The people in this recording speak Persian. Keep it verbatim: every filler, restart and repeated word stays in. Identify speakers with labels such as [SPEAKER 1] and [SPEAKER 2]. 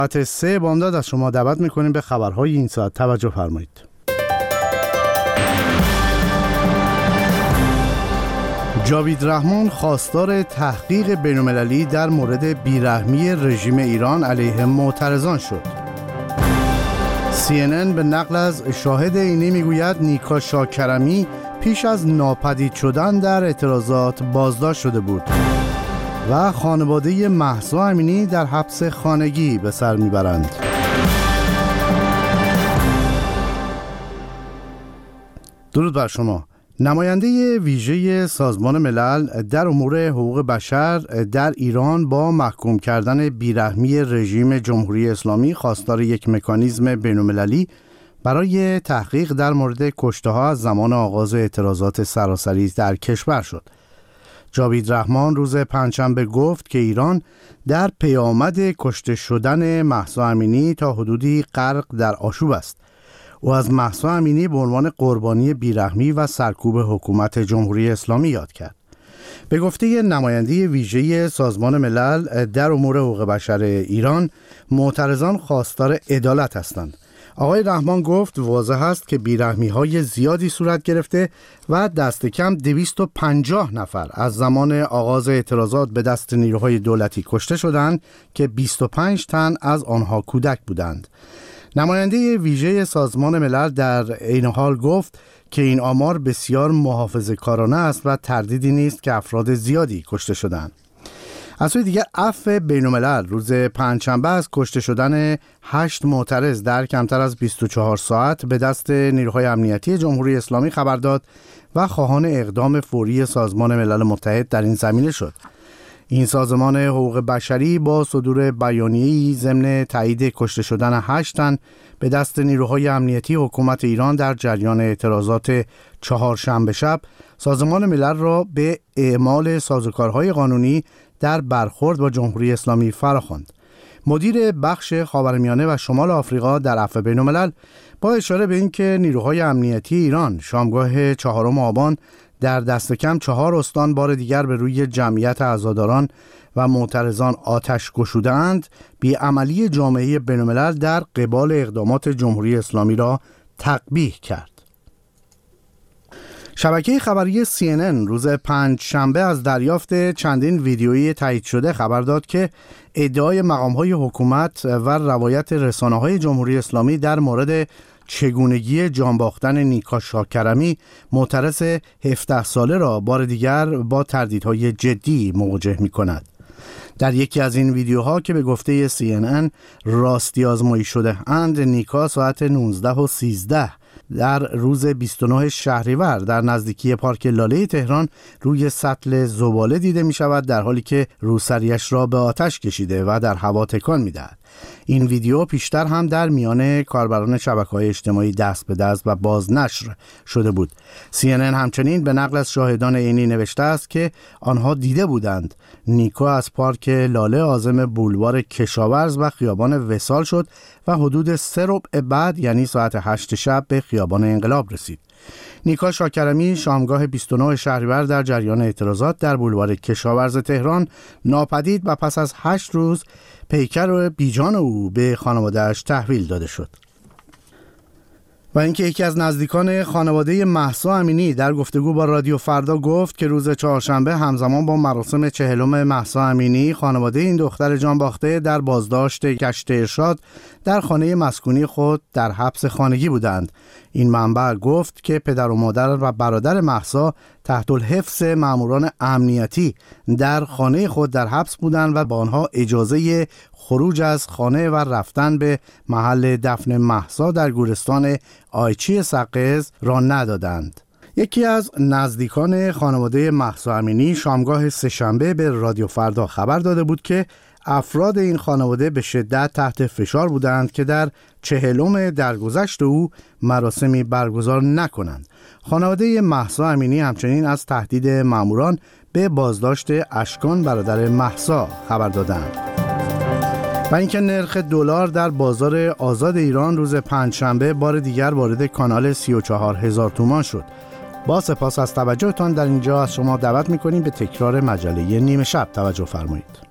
[SPEAKER 1] ساعت سه بامداد از شما دعوت میکنیم به خبرهای این ساعت. توجه فرمایید. جاوید رحمان خواستار تحقیق بین‌المللی در مورد بیرحمی رژیم ایران علیه معترضان شد. سی ان ان به نقل از شاهد عینی میگوید نیکا شاکرمی پیش از ناپدید شدن در اعتراضات بازداشت شده بود و خانواده مهسا امینی در حبس خانگی به سر میبرند. درود بر شما. نماینده ویژه سازمان ملل در امور حقوق بشر در ایران با محکوم کردن بیرحمی رژیم جمهوری اسلامی خواستار یک مکانیزم بین‌المللی برای تحقیق در مورد کشته‌ها از زمان آغاز اعتراضات سراسری در کشور شد. جاوید رحمان روز پنجشنبه گفت که ایران در پیامد کشته شدن مهسا امینی تا حدودی غرق در آشوب است. او از مهسا امینی به عنوان قربانی بیرحمی و سرکوب حکومت جمهوری اسلامی یاد کرد. به گفته نماینده ویژه سازمان ملل در امور حقوق بشر ایران، معترضان خواستار عدالت هستند. آقای رحمان گفت واضح است که بیرحمی‌های زیادی صورت گرفته و دست کم دویست و پنجاه نفر از زمان آغاز اعتراضات به دست نیروهای دولتی کشته شدند که بیست و پنج تن از آنها کودک بودند. نماینده ویژه سازمان ملل در عین حال گفت که این آمار بسیار محافظه‌کارانه است و تردیدی نیست که افراد زیادی کشته شدند. از سوی دیگر عفو بین‌الملل روز پنجشنبه از کشته شدن هشت معترض در کمتر از بیست و چهار ساعت به دست نیروهای امنیتی جمهوری اسلامی خبر داد و خواهان اقدام فوری سازمان ملل متحد در این زمینه شد. این سازمان حقوق بشری با صدور بیانیه‌ای ضمن تایید کشته شدن هشت تن به دست نیروهای امنیتی حکومت ایران در جریان اعتراضات چهارشنبه شب سازمان ملل را به اعمال سازوکارهای قانونی در برخورد با جمهوری اسلامی فراخواند. مدیر بخش خاورمیانه و شمال آفریقا در عفو بین‌الملل با اشاره به اینکه نیروهای امنیتی ایران شامگاه چهارم آبان در دست کم چهار استان بار دیگر به روی جمعیت عزاداران و معترضان آتش گشودند، بی‌عملی جامعه بین‌الملل در قبال اقدامات جمهوری اسلامی را تقبیح کرد. شبکه خبری سی ان ان روز پنجشنبه از دریافت چندین ویدیویی تایید شده خبر داد که ادعای مقام‌های حکومت و روایت رسانه‌های جمهوری اسلامی در مورد چگونگی جان باختن نیکا شاکرمی معترض هفده ساله را بار دیگر با تردیدهای جدی مواجه می‌کند. در یکی از این ویدیوها که به گفته سی ان ان راستی آزمایی شده اند، نیکا ساعت نوزده و سیزده در روز بیست و نه شهریور در نزدیکی پارک لاله تهران روی سطل زباله دیده می شود، در حالی که روسریش را به آتش کشیده و در هوا تکان می دهد. این ویدیو پیشتر هم در میان کاربران شبکه‌های اجتماعی دست به دست و بازنشر شده بود. سی ان ان همچنین به نقل از شاهدان عینی نوشته است که آنها دیده بودند نیکا از پارک لاله عازم بولوار کشاورز و خیابان وصال شد و حدود سه ربع بعد یعنی ساعت هشت شب به خیابان انقلاب رسید. نیکا شاکرمی شامگاه بیست و نه شهریور در جریان اعتراضات در بولوار کشاورز تهران ناپدید و پس از هشت روز پیکر و بیجان او به خانواده‌اش تحویل داده شد. و اینکه یکی از نزدیکان خانواده مهسا امینی در گفتگو با رادیو فردا گفت که روز چهارشنبه همزمان با مراسم چهلم مهسا امینی خانواده این دختر جان باخته در بازداشت کشت ارشاد در خانه مسکونی خود در حبس خانگی بودند. این منبع گفت که پدر و مادر و برادر مهسا تحت الحفظ ماموران امنیتی در خانه خود در حبس بودند و با آنها اجازه خروج از خانه و رفتن به محل دفن مهسا در گورستان آیچی سقز را ندادند. یکی از نزدیکان خانواده مهسا امینی شامگاه سه‌شنبه به رادیو فردا خبر داده بود که افراد این خانواده به شدت تحت فشار بودند که در چهلم درگذشت او مراسمی برگزار نکنند. خانواده مهسا امینی همچنین از تهدید ماموران به بازداشت اشکان برادر مهسا خبر دادند. و اینکه نرخ دلار در بازار آزاد ایران روز پنجشنبه بار دیگر وارد کانال سی و چهار هزار تومان شد. با سپاس از توجهتان در اینجا از شما دعوت می‌کنیم به تکرار مجله نیمه شب توجه فرمایید.